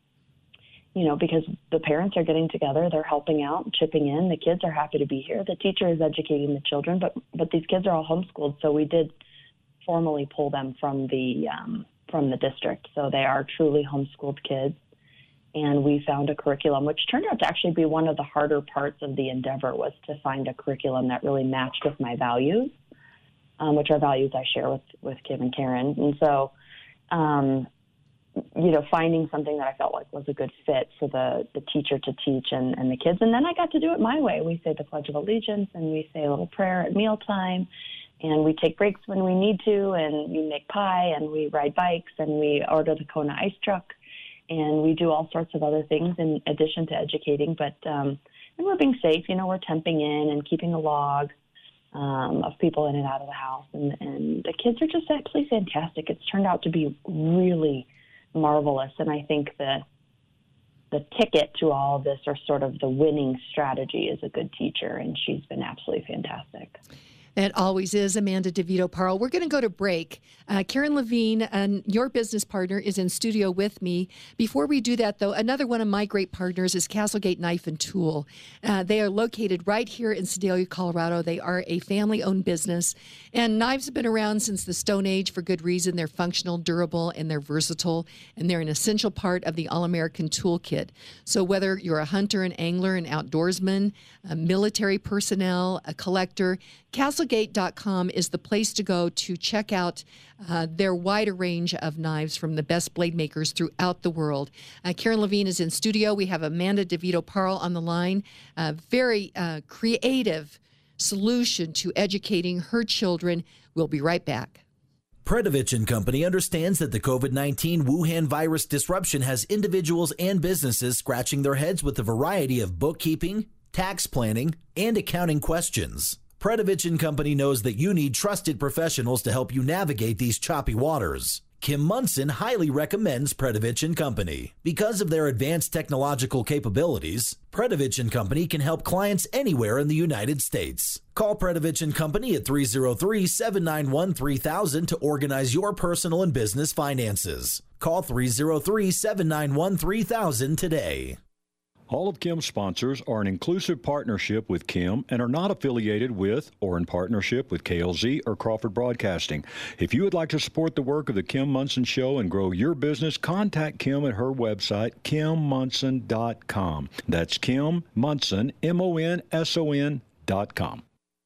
you know, because the parents are getting together, they're helping out and chipping in. The kids are happy to be here. The teacher is educating the children, but, but these kids are all homeschooled, so we did formally pull them from the um, from the district. So they are truly homeschooled kids. And we found a curriculum, which turned out to actually be one of the harder parts of the endeavor, was to find a curriculum that really matched with my values, um, which are values I share with, with Kim and Karen. And so, um, you know, finding something that I felt like was a good fit for the, the teacher to teach and, and the kids. And then I got to do it my way. We say the Pledge of Allegiance, and we say a little prayer at mealtime. And we take breaks when we need to, and we make pie, and we ride bikes, and we order the Kona ice truck, and we do all sorts of other things in addition to educating. But um, and we're being safe. You know, we're temping in and keeping a log um, of people in and out of the house. And, and the kids are just absolutely fantastic. It's turned out to be really marvelous. And I think the the ticket to all of this, or sort of the winning strategy, is a good teacher, and she's been absolutely fantastic. It always is, Amanda DeVito Parle. We're going to go to break. Uh, Karen Levine, and your business partner, is in studio with me. Before we do that, though, another one of my great partners is Castlegate Knife and Tool. Uh, they are located right here in Sedalia, Colorado. They are a family-owned business, and knives have been around since the Stone Age for good reason. They're functional, durable, and they're versatile, and they're an essential part of the All-American Toolkit. So whether you're a hunter, an angler, an outdoorsman, a military personnel, a collector, Castlegate dot com is the place to go to check out uh, their wider range of knives from the best blade makers throughout the world. Uh, Karen Levine is in studio. We have Amanda DeVito Parle on the line. A very uh, creative solution to educating her children. We'll be right back. Predovich and Company understands that the COVID nineteen Wuhan virus disruption has individuals and businesses scratching their heads with a variety of bookkeeping, tax planning, and accounting questions. Predovich and Company knows that you need trusted professionals to help you navigate these choppy waters. Kim Munson highly recommends Predovich and Company. Because of their advanced technological capabilities, Predovich and Company can help clients anywhere in the United States. Call Predovich and Company at three oh three, seven nine one, three thousand to organize your personal and business finances. Call three oh three, seven nine one, three thousand today. All of Kim's sponsors are an inclusive partnership with Kim and are not affiliated with or in partnership with K L Z or Crawford Broadcasting. If you would like to support the work of the Kim Monson Show and grow your business, contact Kim at her website, kim monson dot com. That's Kim Monson, M O N S O N dot com.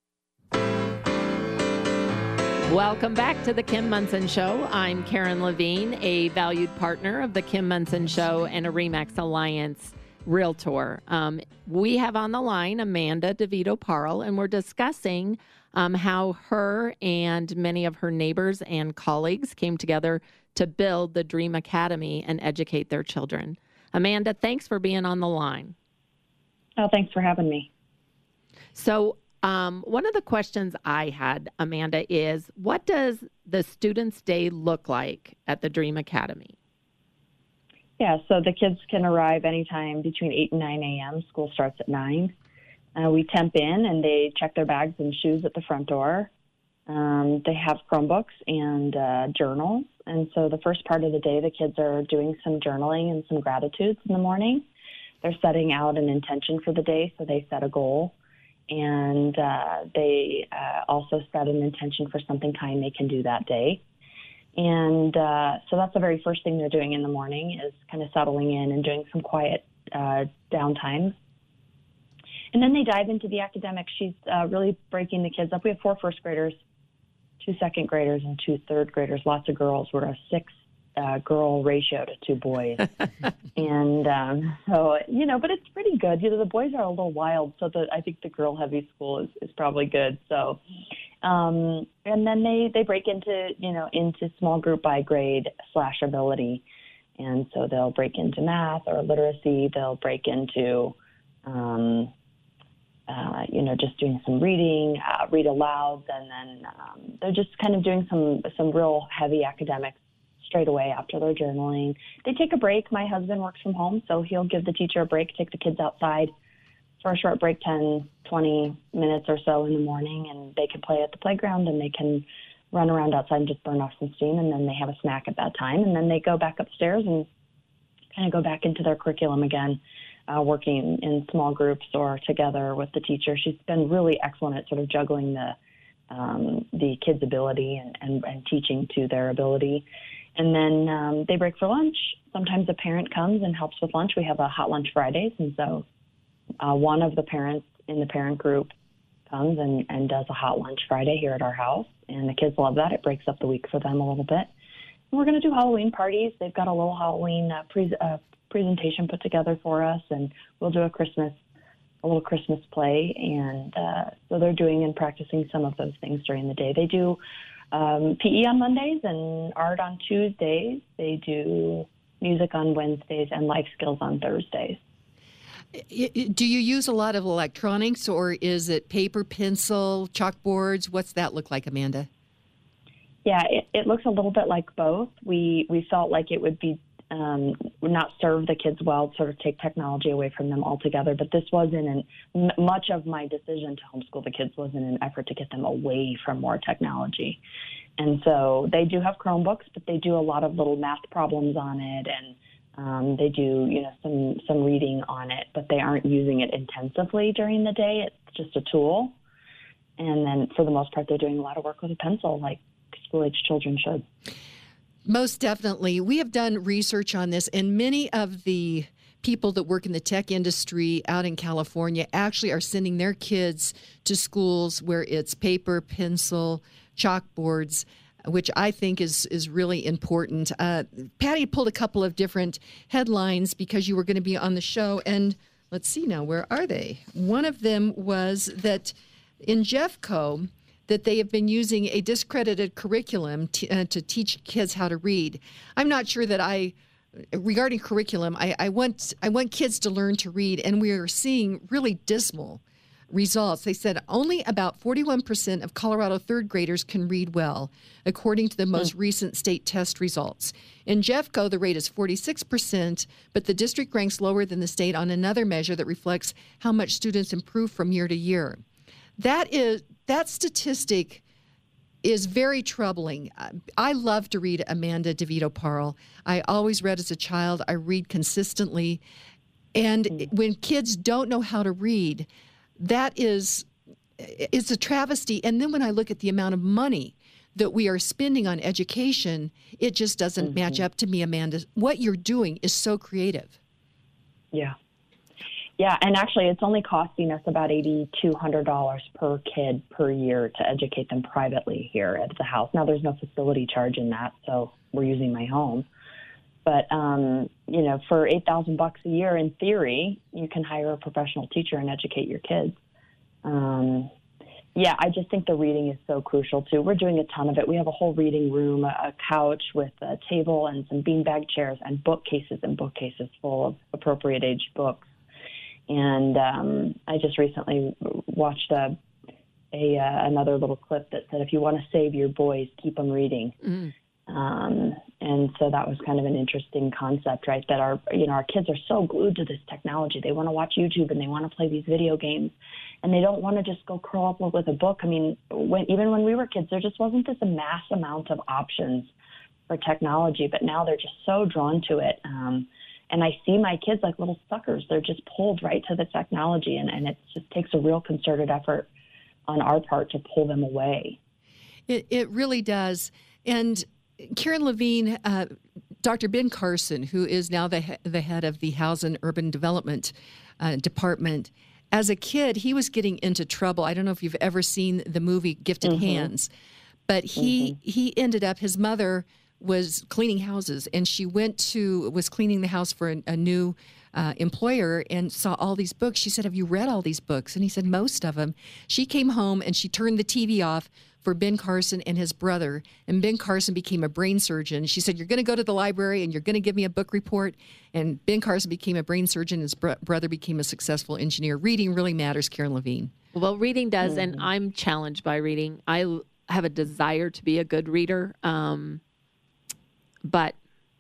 Welcome back to the Kim Monson Show. I'm Karen Levine, a valued partner of the Kim Monson Show and a RE/MAX Alliance Realtor. Um, we have on the line Amanda DeVito Parle, and we're discussing um, how her and many of her neighbors and colleagues came together to build the Dream Academy and educate their children. Amanda, thanks for being on the line. Oh, thanks for having me. So um, one of the questions I had, Amanda, is what does the Students' Day look like at the Dream Academy? Yeah, so the kids can arrive anytime between eight and nine a.m. School starts at nine. Uh, we temp in, and they check their bags and shoes at the front door. Um, they have Chromebooks and uh, journals. And so the first part of the day, the kids are doing some journaling and some gratitudes in the morning. They're setting out an intention for the day, so they set a goal. And uh, they uh, also set an intention for something kind they can do that day. And uh, so that's the very first thing they're doing in the morning is kind of settling in and doing some quiet uh, downtime. And then they dive into the academics. She's uh, really breaking the kids up. We have four first graders, two second graders, and two third graders, lots of girls. We're a six uh, girl ratio to two boys. and um, so, you know, but it's pretty good. You know, the boys are a little wild, so the, I think the girl heavy school is, is probably good. So, um, and then they, they break into, you know, into small group by grade slash ability. And so they'll break into math or literacy. They'll break into, um, uh, you know, just doing some reading, uh, read alouds, and then um, they're just kind of doing some some real heavy academics straight away after their journaling. They take a break. My husband works from home, so he'll give the teacher a break, take the kids outside for a short break, ten, twenty minutes or so in the morning, and they can play at the playground and they can run around outside and just burn off some steam, and then they have a snack at that time, and then they go back upstairs and kind of go back into their curriculum again, uh, working in small groups or together with the teacher. She's been really excellent at sort of juggling the um, the kids' ability and, and, and teaching to their ability. And then um, they break for lunch. Sometimes a parent comes and helps with lunch. We have a Hot Lunch Fridays, and so uh, one of the parents in the parent group comes and, and does a Hot Lunch Friday here at our house, and the kids love that. It breaks up the week for them a little bit. And we're going to do Halloween parties. They've got a little Halloween uh, pre- uh, presentation put together for us, and we'll do a Christmas, a little Christmas play, and uh, so they're doing and practicing some of those things during the day. They do Um, P E on Mondays and art on Tuesdays. They do music on Wednesdays and life skills on Thursdays. Do you use a lot of electronics, or is it paper, pencil, chalkboards? What's that look like, Amanda? Yeah, it, it looks a little bit like both. We we felt like it would be um, would not serve the kids well, sort of take technology away from them altogether. But this wasn't an m- much of my decision to homeschool the kids was in an effort to get them away from more technology. And so they do have Chromebooks, but they do a lot of little math problems on it, and um, they do, you know, some some reading on it, but they aren't using it intensively during the day. It's just a tool. And then for the most part, they're doing a lot of work with a pencil, like school-age children should. Most definitely. We have done research on this, and many of the people that work in the tech industry out in California actually are sending their kids to schools where it's paper, pencil, chalkboards, which I think is is really important. Uh, Patty pulled a couple of different headlines because you were going to be on the show, and let's see now, where are they? One of them was that in Jeffco, that they have been using a discredited curriculum t- uh, to teach kids how to read. I'm not sure that I, regarding curriculum, I, I want I want kids to learn to read, and we are seeing really dismal results. They said only about forty-one percent of Colorado third graders can read well, according to the most mm. recent state test results. In Jeffco, the rate is forty-six percent, but the district ranks lower than the state on another measure that reflects how much students improve from year to year. That is that statistic is very troubling. I love to read, Amanda DeVito Parle. I always read as a child. I read consistently. And mm-hmm. when kids don't know how to read, that is it's a travesty. And then when I look at the amount of money that we are spending on education, it just doesn't mm-hmm. match up to me, Amanda. What you're doing is so creative. Yeah. Yeah, and actually it's only costing us about eight thousand two hundred dollars per kid per year to educate them privately here at the house. Now, there's no facility charge in that, so we're using my home. But, um, you know, for eight thousand bucks a year, in theory, you can hire a professional teacher and educate your kids. Um, yeah, I just think the reading is so crucial, too. We're doing a ton of it. We have a whole reading room, a couch with a table and some beanbag chairs and bookcases and bookcases full of appropriate age books. And um, I just recently watched a, a uh, another little clip that said, if you want to save your boys, keep them reading. Mm. Um, and so that was kind of an interesting concept, right? That our, you know, our kids are so glued to this technology. They want to watch YouTube and they want to play these video games, and they don't want to just go curl up with a book. I mean, when, even when we were kids, there just wasn't this mass amount of options for technology, but now they're just so drawn to it. Um, and I see my kids like little suckers. They're just pulled right to the technology, and, and it just takes a real concerted effort on our part to pull them away. It, it really does. And Karen Levine, uh, Doctor Ben Carson, who is now the, the head of the Housing Urban Development uh, Department, as a kid, he was getting into trouble. I don't know if you've ever seen the movie Gifted mm-hmm. Hands, but he mm-hmm. he ended up, his mother was cleaning houses, and she went to, was cleaning the house for a, a new uh, employer and saw all these books. She said, have you read all these books? And he said, most of them. She came home and she turned the T V off for Ben Carson and his brother, and Ben Carson became a brain surgeon. She said, you're going to go to the library and you're going to give me a book report. And Ben Carson became a brain surgeon. His br- brother became a successful engineer. Reading really matters, Karen Levine. Well, reading does, mm-hmm. and I'm challenged by reading. I have a desire to be a good reader, um, but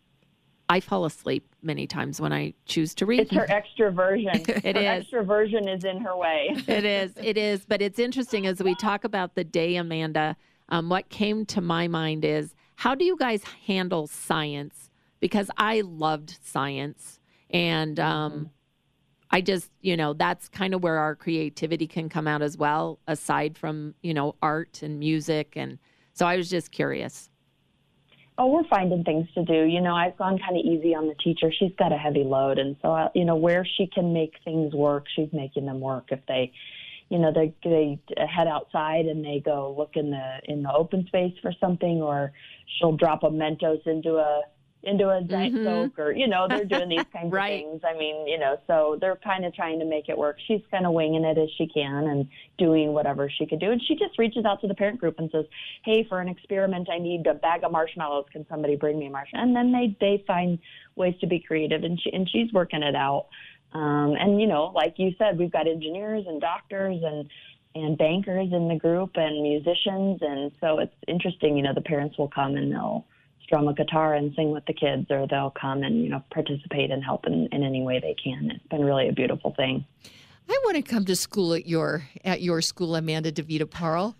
I fall asleep many times when I choose to read. It's her extroversion. It her is. Extroversion is in her way. It is. It is. But it's interesting as we talk about the day, Amanda, um, what came to my mind is, how do you guys handle science? Because I loved science. And um, mm-hmm. I just, you know, that's kind of where our creativity can come out as well, aside from, you know, art and music. And so I was just curious. Oh, we're finding things to do. You know, I've gone kind of easy on the teacher. She's got a heavy load. And so, uh, you know, where she can make things work, she's making them work. If they, you know, they they head outside and they go look in the in the open space for something, or she'll drop a Mentos into a into a Diet mm-hmm. Coke, or, you know, they're doing these kinds right. of things. I mean, you know, so they're kind of trying to make it work. She's kind of winging it as she can and doing whatever she could do. And she just reaches out to the parent group and says, hey, for an experiment, I need a bag of marshmallows. Can somebody bring me a marshmallow? And then they, they find ways to be creative, and she, and she's working it out. Um, and, you know, like you said, we've got engineers and doctors and, and bankers in the group and musicians. And so it's interesting, you know, the parents will come and they'll strum a guitar and sing with the kids, or they'll come and, you know, participate and help in, in any way they can. It's been really a beautiful thing. I want to come to school at your at your school, Amanda DeVito Parle.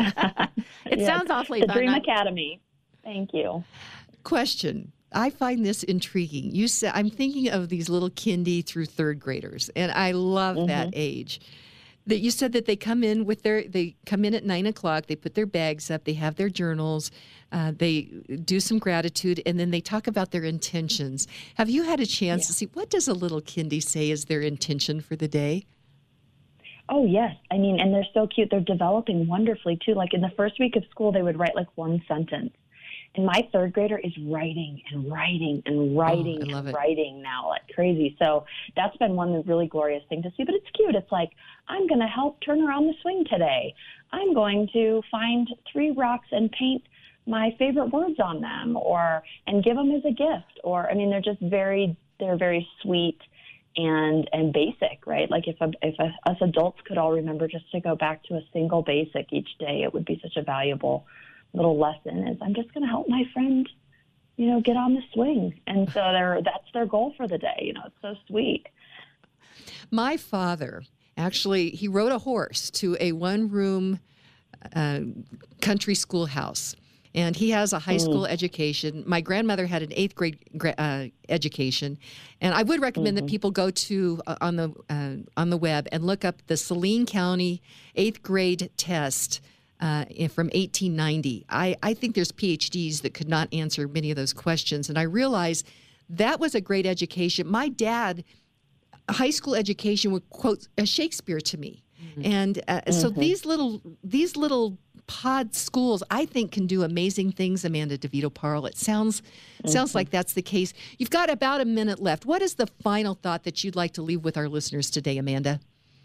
It yes, sounds awfully the fun. Dream Academy. Thank you. Question. I find this intriguing. You said, I'm thinking of these little kindy through third graders, and I love mm-hmm. that age. That you said that they come in with their, they come in at nine o'clock, they put their bags up, they have their journals, uh, they do some gratitude, and then they talk about their intentions. Have you had a chance yeah. to see, what does a little kindy say is their intention for the day? Oh, yes. I mean, and they're so cute. They're developing wonderfully, too. Like in the first week of school, they would write like one sentence. And my third grader is writing and writing and writing oh, and it. writing now like crazy. So that's been one really glorious thing to see. But it's cute. It's like, I'm going to help turn around the swing today. I'm going to find three rocks and paint my favorite words on them, or and give them as a gift. Or, I mean, they're just very, they're very sweet and and basic, right? Like if a, if a, us adults could all remember just to go back to a single basic each day, it would be such a valuable little lesson. Is I'm just going to help my friend, you know, get on the swing. And so they're, that's their goal for the day. You know, it's so sweet. My father, actually, he rode a horse to a one-room uh, country schoolhouse. And he has a high school education. My grandmother had an eighth grade uh, education, and I would recommend mm-hmm. that people go to uh, on the uh, on the web and look up the Saline County eighth grade test uh, from eighteen ninety. I, I think there's P H Ds that could not answer many of those questions, and I realize that was a great education. My dad, high school education would quote a Shakespeare to me, mm-hmm. and uh, mm-hmm. so these little these little. pod schools, I think, can do amazing things, Amanda DeVito Parle. It sounds mm-hmm. sounds like that's the case. You've got about a minute left. What is the final thought that you'd like to leave with our listeners today, Amanda?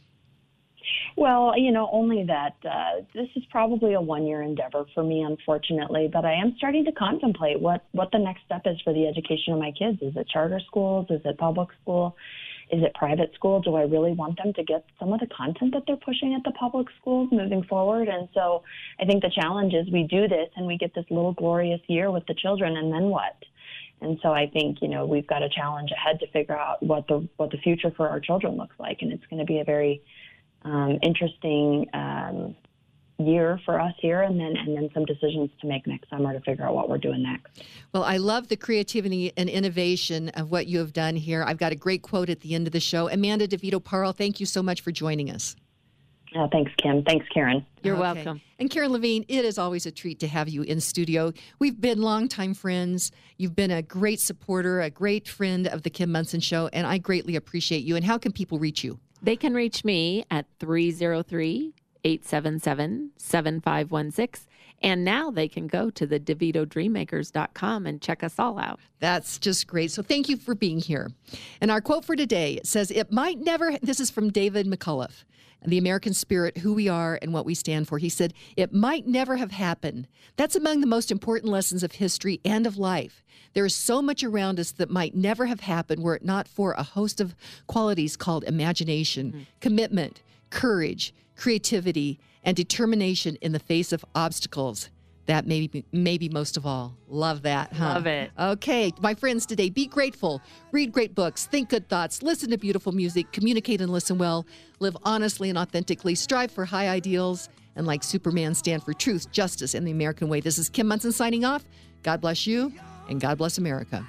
Well, you know, only that uh, this is probably a one-year endeavor for me, unfortunately, but I am starting to contemplate what, what the next step is for the education of my kids. Is it charter schools? Is it public school? Is it private school? Do I really want them to get some of the content that they're pushing at the public schools moving forward? And so I think the challenge is we do this and we get this little glorious year with the children, and then what? And so I think, you know, we've got a challenge ahead to figure out what the what the future for our children looks like. And it's going to be a very um, interesting um, year for us here, and then and then some decisions to make next summer to figure out what we're doing next. Well, I love the creativity and innovation of what you have done here. I've got a great quote at the end of the show. Amanda DeVito Parle, thank you so much for joining us. Uh, thanks, Kim. Thanks, Karen. You're okay. welcome. And Karen Levine, it is always a treat to have you in studio. We've been longtime friends. You've been a great supporter, a great friend of the Kim Monson Show, and I greatly appreciate you. And how can people reach you? They can reach me at three oh three, eight seven seven, seven five one six. And now they can go to the DeVito Dreammakers dot com and check us all out. That's just great. So thank you for being here. And our quote for today says, it might never, this is from David McCullough, the American spirit, who we are and what we stand for. He said, it might never have happened. That's among the most important lessons of history and of life. There is so much around us that might never have happened were it not for a host of qualities called imagination, mm-hmm. commitment, courage, creativity, and determination in the face of obstacles. That maybe, maybe most of all. Love that, huh? Love it. Okay, my friends today, be grateful, read great books, think good thoughts, listen to beautiful music, communicate and listen well, live honestly and authentically, strive for high ideals, and like Superman, stand for truth, justice, and the American way. This is Kim Monson signing off. God bless you, and God bless America.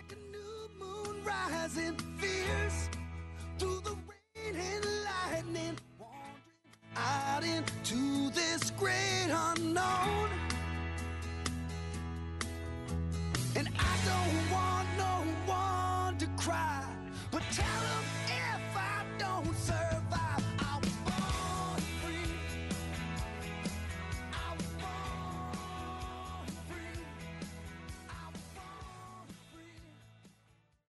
Out into this great